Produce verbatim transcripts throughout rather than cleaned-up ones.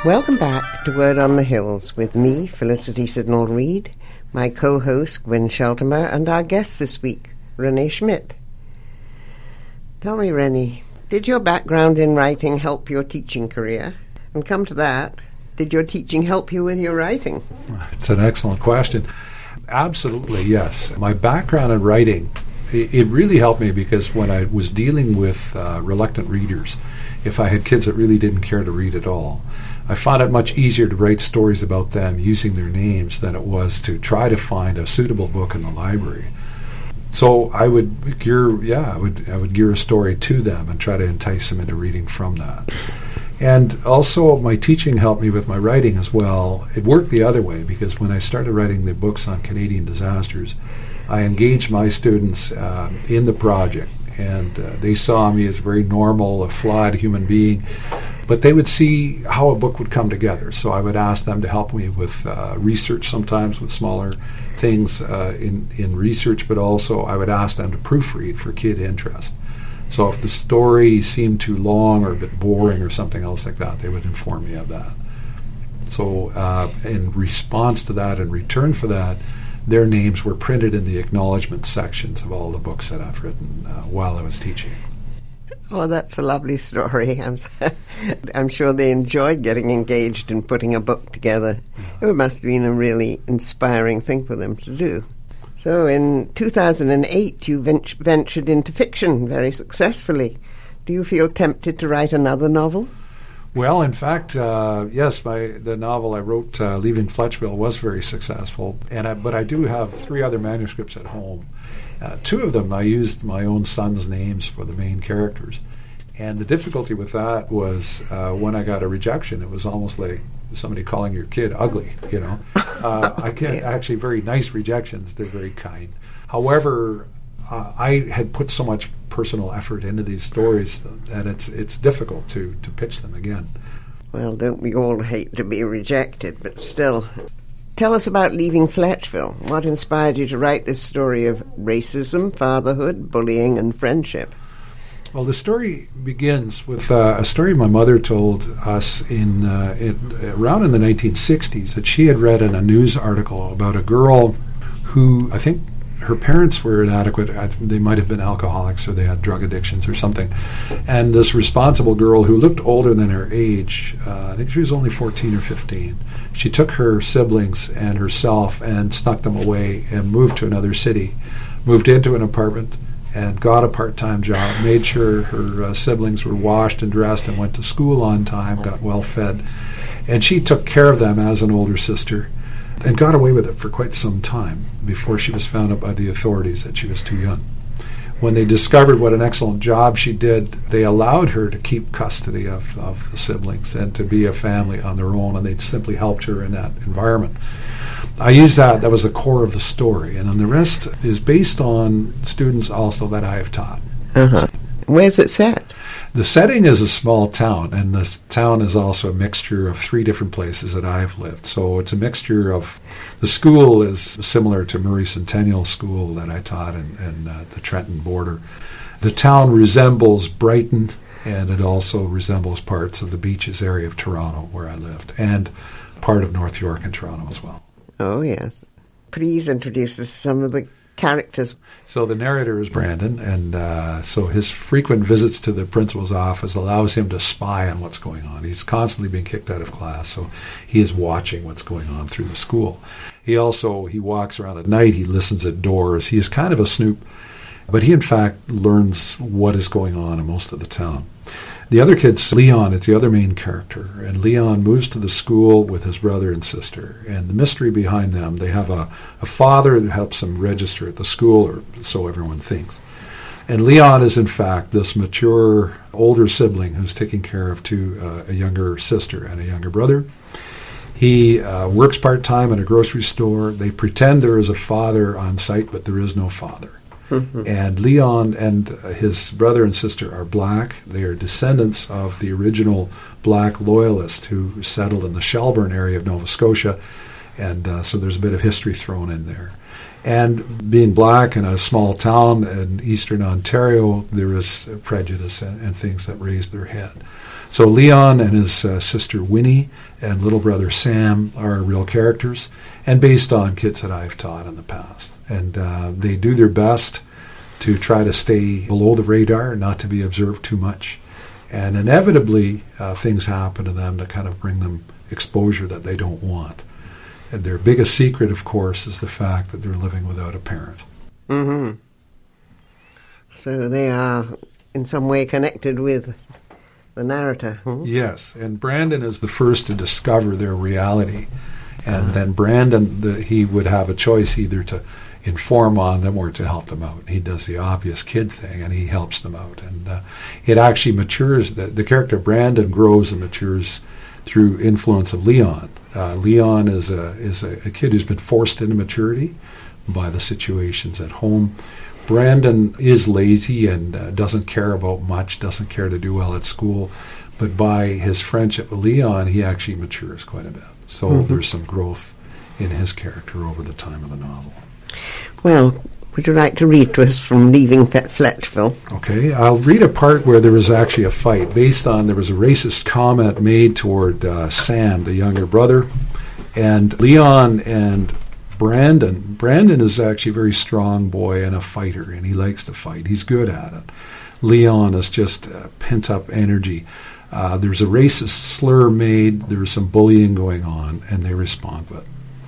Welcome back to Word on the Hills with me, Felicity Sidnall-Reid, my co-host Gwen Sheltimer, and our guest this week, Renee Schmidt. Tell me, Renee, did your background in writing help your teaching career? And come to that, did your teaching help you with your writing? It's an excellent question. Absolutely, yes. My background in writing, it, it really helped me because when I was dealing with uh, reluctant readers, if I had kids that really didn't care to read at all, I found it much easier to write stories about them using their names than it was to try to find a suitable book in the library. So I would gear, yeah, I would I would gear a story to them and try to entice them into reading from that. And also my teaching helped me with my writing as well. It worked the other way because when I started writing the books on Canadian disasters, I engaged my students uh, in the project, and uh, they saw me as a very normal, a flawed human being. But they would see how a book would come together. So I would ask them to help me with uh, research sometimes with smaller things uh, in, in research, but also I would ask them to proofread for kid interest. So if the story seemed too long or a bit boring or something else like that, they would inform me of that. So uh, in response to that, in return for that, their names were printed in the acknowledgement sections of all the books that I've written uh, while I was teaching. Oh, that's a lovely story. I'm, I'm sure they enjoyed getting engaged in putting a book together. It must have been a really inspiring thing for them to do. So in two thousand eight, you vent- ventured into fiction very successfully. Do you feel tempted to write another novel? Well, in fact, uh, yes, my, the novel I wrote, uh, Leaving Fletchville, was very successful. And I, but I do have three other manuscripts at home. Uh, two of them, I used my own son's names for the main characters. And the difficulty with that was uh, when I got a rejection, it was almost like somebody calling your kid ugly, you know. Uh, I get actually very nice rejections. They're very kind. However, uh, I had put so much personal effort into these stories that it's it's difficult to, to pitch them again. Well, don't we all hate to be rejected, but still. Tell us about Leaving Fletchville. What inspired you to write this story of racism, fatherhood, bullying, and friendship? Well, the story begins with uh, a story my mother told us in, uh, in around in the nineteen sixties that she had read in a news article about a girl who, I think her parents were inadequate. I think they might have been alcoholics or they had drug addictions or something. And this responsible girl who looked older than her age, uh, I think she was only fourteen or fifteen, she took her siblings and herself and snuck them away and moved to another city, moved into an apartment, and got a part-time job, made sure her uh, siblings were washed and dressed and went to school on time, got well fed. And she took care of them as an older sister and got away with it for quite some time before she was found out by the authorities that she was too young. When they discovered what an excellent job she did, they allowed her to keep custody of, of the siblings and to be a family on their own, and they simply helped her in that environment. I use that, that was the core of the story, and then the rest is based on students also that I have taught. Uh-huh. Where's it set? The setting is a small town, and this town is also a mixture of three different places that I've lived. So it's a mixture of, the school is similar to Murray Centennial School that I taught in, in uh, the Trenton border. The town resembles Brighton, and it also resembles parts of the Beaches area of Toronto where I lived, and part of North York and Toronto as well. Oh, yes. Please introduce us to some of the characters. So the narrator is Brandon, and uh, so his frequent visits to the principal's office allows him to spy on what's going on. He's constantly being kicked out of class, so he is watching what's going on through the school. He also, he walks around at night, he listens at doors. He is kind of a snoop, but he in fact learns what is going on in most of the town. The other kid's Leon, it's the other main character, and Leon moves to the school with his brother and sister. And the mystery behind them, they have a, a father that helps them register at the school, or so everyone thinks. And Leon is in fact this mature older sibling who's taking care of two, uh, a younger sister and a younger brother. He uh, works part-time at a grocery store. They pretend there is a father on site, but there is no father. Mm-hmm. And Leon and his brother and sister are black. They are descendants of the original black loyalists who settled in the Shelburne area of Nova Scotia. And uh, so there's a bit of history thrown in there. And being black in a small town in eastern Ontario, there is prejudice and, and things that raise their head. So Leon and his uh, sister Winnie and little brother Sam are real characters, and based on kids that I've taught in the past. And uh, they do their best to try to stay below the radar, not to be observed too much. And inevitably, uh, things happen to them that kind of bring them exposure that they don't want. And their biggest secret, of course, is the fact that they're living without a parent. Mm-hmm. So they are in some way connected with the narrator. Hmm? Yes, and Brandon is the first to discover their reality. And uh-huh. then Brandon, the, he would have a choice either to inform on them or to help them out. He does the obvious kid thing, and he helps them out. And uh, it actually matures. The, the character Brandon grows and matures through influence of Leon. Uh, Leon is a is a, a kid who's been forced into maturity by the situations at home. Brandon is lazy and uh, doesn't care about much, doesn't care to do well at school, but by his friendship with Leon, he actually matures quite a bit. So mm-hmm. there's some growth in his character over the time of the novel. Well, would you like to read to us from Leaving Fletchville? Okay, I'll read a part where there was actually a fight based on, there was a racist comment made toward uh, Sam, the younger brother, and Leon and Brandon. Brandon is actually a very strong boy and a fighter, and he likes to fight. He's good at it. Leon is just uh, pent-up energy. Uh, there's a racist slur made, there's some bullying going on, and they respond to it.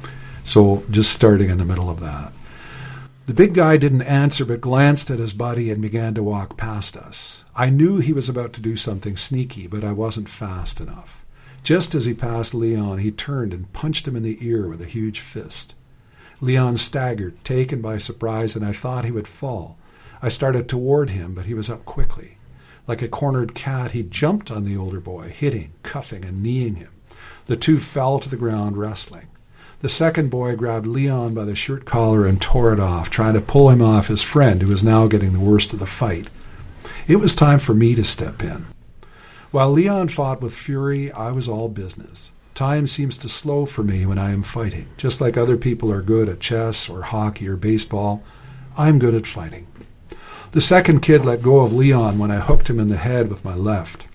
So just starting in the middle of that. The big guy didn't answer but glanced at his buddy and began to walk past us. I knew he was about to do something sneaky, but I wasn't fast enough. Just as he passed Leon, he turned and punched him in the ear with a huge fist. Leon staggered, taken by surprise, and I thought he would fall. I started toward him, but he was up quickly. Like a cornered cat, he jumped on the older boy, hitting, cuffing, and kneeing him. The two fell to the ground, wrestling. The second boy grabbed Leon by the shirt collar and tore it off, trying to pull him off his friend, who was now getting the worst of the fight. It was time for me to step in. While Leon fought with fury, I was all business. Time seems to slow for me when I am fighting. Just like other people are good at chess or hockey or baseball, I'm good at fighting. The second kid let go of Leon when I hooked him in the head with my left.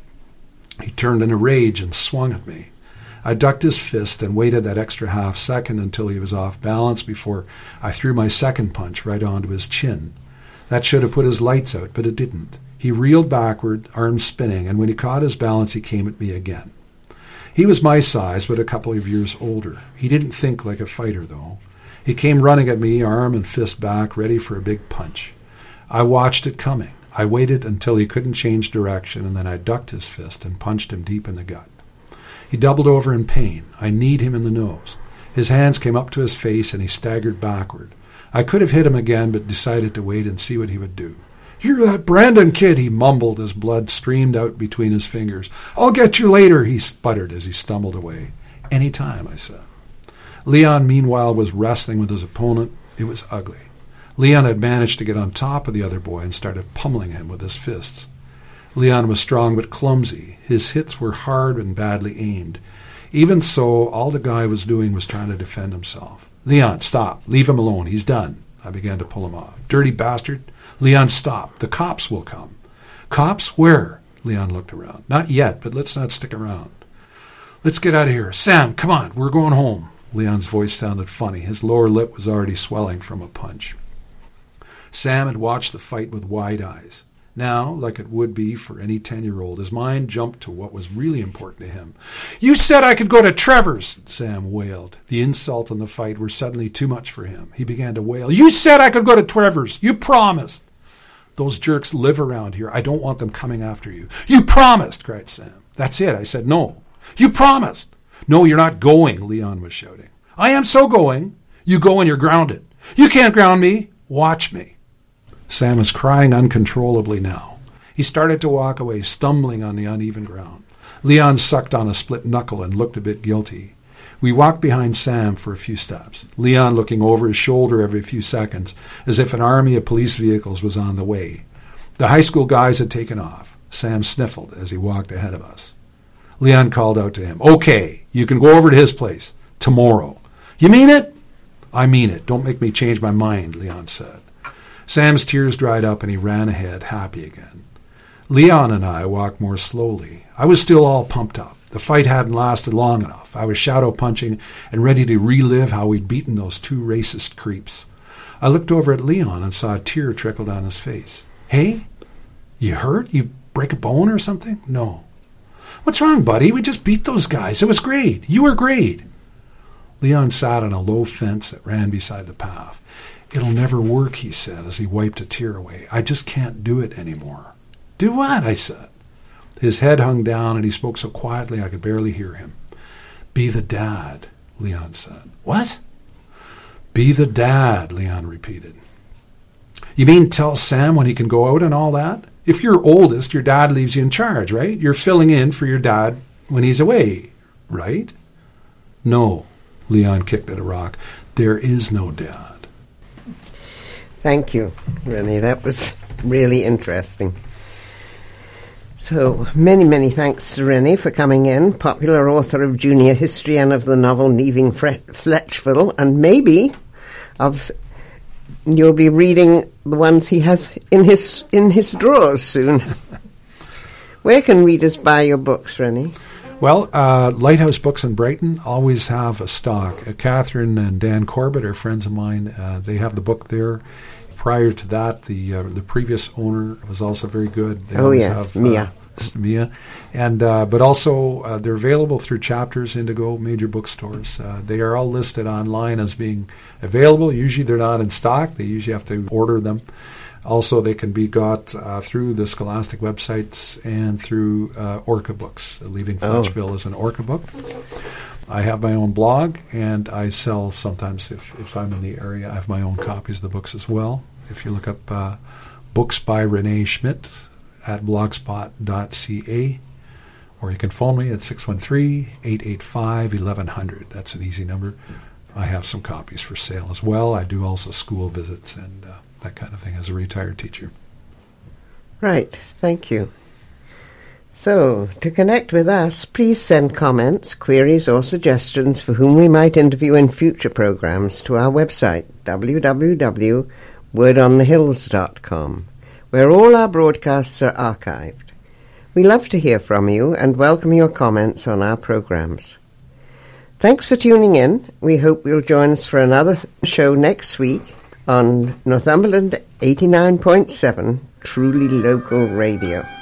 He turned in a rage and swung at me. I ducked his fist and waited that extra half second until he was off balance before I threw my second punch right onto his chin. That should have put his lights out, but it didn't. He reeled backward, arms spinning, and when he caught his balance, he came at me again. He was my size, but a couple of years older. He didn't think like a fighter, though. He came running at me, arm and fist back, ready for a big punch. I watched it coming. I waited until he couldn't change direction, and then I ducked his fist and punched him deep in the gut. He doubled over in pain. I kneed him in the nose. His hands came up to his face, and he staggered backward. I could have hit him again, but decided to wait and see what he would do. "You're that Brandon kid," he mumbled as blood streamed out between his fingers. "I'll get you later," he sputtered as he stumbled away. "Any time," I said. Leon, meanwhile, was wrestling with his opponent. It was ugly. Leon had managed to get on top of the other boy and started pummeling him with his fists. Leon was strong but clumsy. His hits were hard and badly aimed. Even so, all the guy was doing was trying to defend himself. "Leon, stop. Leave him alone. He's done." I began to pull him off. "Dirty bastard. Leon, stop. The cops will come." "Cops? Where?" Leon looked around. "Not yet, but let's not stick around. Let's get out of here. Sam, come on. We're going home." Leon's voice sounded funny. His lower lip was already swelling from a punch. Sam had watched the fight with wide eyes. Now, like it would be for any ten-year-old, his mind jumped to what was really important to him. "You said I could go to Trevor's," Sam wailed. The insult and the fight were suddenly too much for him. He began to wail. "You said I could go to Trevor's. You promised." "Those jerks live around here. I don't want them coming after you." "You promised," cried Sam. "That's it." I said, "No." "You promised." "No, you're not going," Leon was shouting. "I am so going." "You go and you're grounded." "You can't ground me." "Watch me." Sam was crying uncontrollably now. He started to walk away, stumbling on the uneven ground. Leon sucked on a split knuckle and looked a bit guilty. We walked behind Sam for a few steps, Leon looking over his shoulder every few seconds, as if an army of police vehicles was on the way. The high school guys had taken off. Sam sniffled as he walked ahead of us. Leon called out to him, "Okay, you can go over to his place tomorrow. You mean it? I mean it. Don't make me change my mind, Leon said. Sam's tears dried up and he ran ahead, happy again. Leon and I walked more slowly. I was still all pumped up. The fight hadn't lasted long enough. I was shadow punching and ready to relive how we'd beaten those two racist creeps. I looked over at Leon and saw a tear trickle down his face. Hey, you hurt? You break a bone or something? No. What's wrong, buddy? We just beat those guys. It was great. You were great. Leon sat on a low fence that ran beside the path. It'll never work, he said as he wiped a tear away. I just can't do it anymore. Do what? I said. His head hung down and he spoke so quietly I could barely hear him. Be the dad, Leon said. What? Be the dad, Leon repeated. You mean tell Sam when he can go out and all that? If you're oldest, your dad leaves you in charge, right? You're filling in for your dad when he's away, right? No, Leon kicked at a rock. There is no dad. Thank you, Rennie. That was really interesting. So, many, many thanks to Rennie for coming in, popular author of junior history and of the novel Leaving Fletchville, and maybe of you'll be reading the ones he has in his in his drawers soon. Where can readers buy your books, Rennie? Well, uh, Lighthouse Books in Brighton always have a stock. Uh, Catherine and Dan Corbett are friends of mine. Uh, they have the book there. Prior to that, the uh, the previous owner was also very good. They oh, yes, have, Mia. Uh, Mia. And, uh, but also, uh, they're available through Chapters, Indigo, major bookstores. Uh, they are all listed online as being available. Usually they're not in stock. They usually have to order them. Also, they can be got uh, through the Scholastic websites and through uh, Orca Books. Leaving Fletchville oh. is an Orca book. I have my own blog, and I sell sometimes, if, if I'm in the area, I have my own copies of the books as well. If you look up uh, Books by Renee Schmidt at blogspot dot c a, or you can phone me at six one three, eight eight five, eleven hundred. That's an easy number. I have some copies for sale as well. I do also school visits and uh, that kind of thing as a retired teacher. Right. Thank you. So, to connect with us, please send comments, queries or suggestions for whom we might interview in future programs to our website, w w w dot word on the hills dot com, where all our broadcasts are archived. We love to hear from you and welcome your comments on our programs. Thanks for tuning in. We hope you'll join us for another show next week on Northumberland eighty-nine point seven, Truly Local Radio.